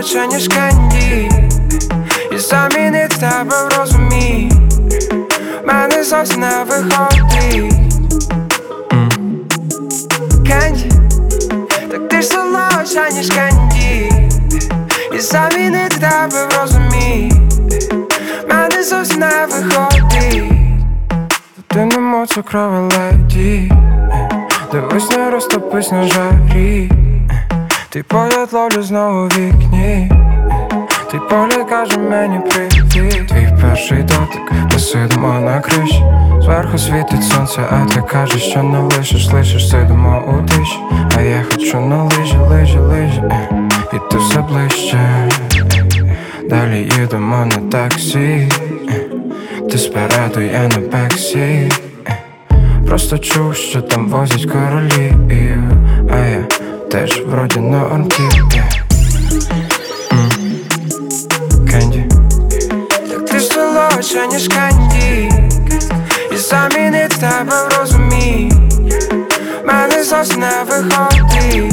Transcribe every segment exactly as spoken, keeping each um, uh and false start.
солодше, ніж кенді, і замінить тебе в розумі мене зовсім не виходить. Кенді, так ти ж солодша, ніж кенді, і замінить тебе в розумі мене зовсім не виходить. Ти немов цукрова леді, дивись, не розтопись на жарі. Твій погляд ловлю знову у вікні, твій погляд каже мені привіт. Твій перший дотик, ми сидимо на криші, зверху світить сонце, а ти кажеш, що не лишиш, лишиш, сидимо у тиші. А я хочу на лижі, лижі, лижі, і ти все ближче. Далі їдемо на таксі, ти спереду, я на бексі. Просто чув, що там возять королів, а я теж вроді норм тип. Кенді, так ти солодша, ніж кенді, і замінить тебе в розумі мене зовсім не виходить.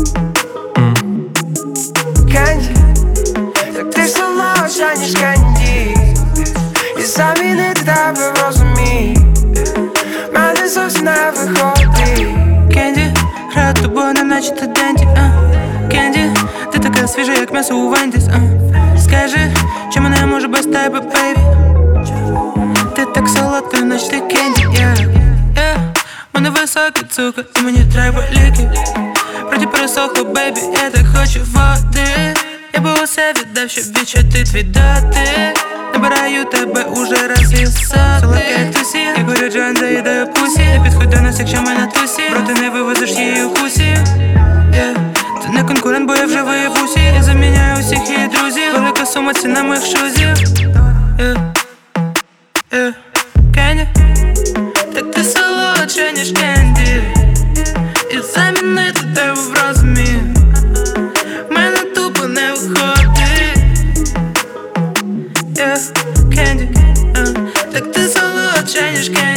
Кенді, так ти солодша, ніж кенді, і замінить тебе в розумі мене зовсім не виходить. Кенді, граю тобою, не наче ти денді, а Кенді, ти така свіжа, як м'ясо у Вендіс, а скажи, чи мене може без тебе, бейбі? Ти так солодка, наче ти кенді, yeah, yeah. Мене високий цукор, і мені треба ліки. Вроді пересохло, бейбі, я так хочу води. Я би усе віддав, щоб відчути твій дотик. Набираю тебе уже раз і сотий. Солодка, як тусі, як горю Джоан, заїдаю пусі. Не підходь до нас, якщо ми на тусі, проти не вивозиш її у кусі, yeah. Ти не конкурент, бо я вже виявусі. Я заміняю усіх її друзів, велика сума, ціна моїх шузів, yeah, yeah. Кенді, так ти солодша, ніж кенді, і замінити тебе в розумі мене тупо не виходить, yeah. Кенді, uh. так ти солодша, ніж кенді.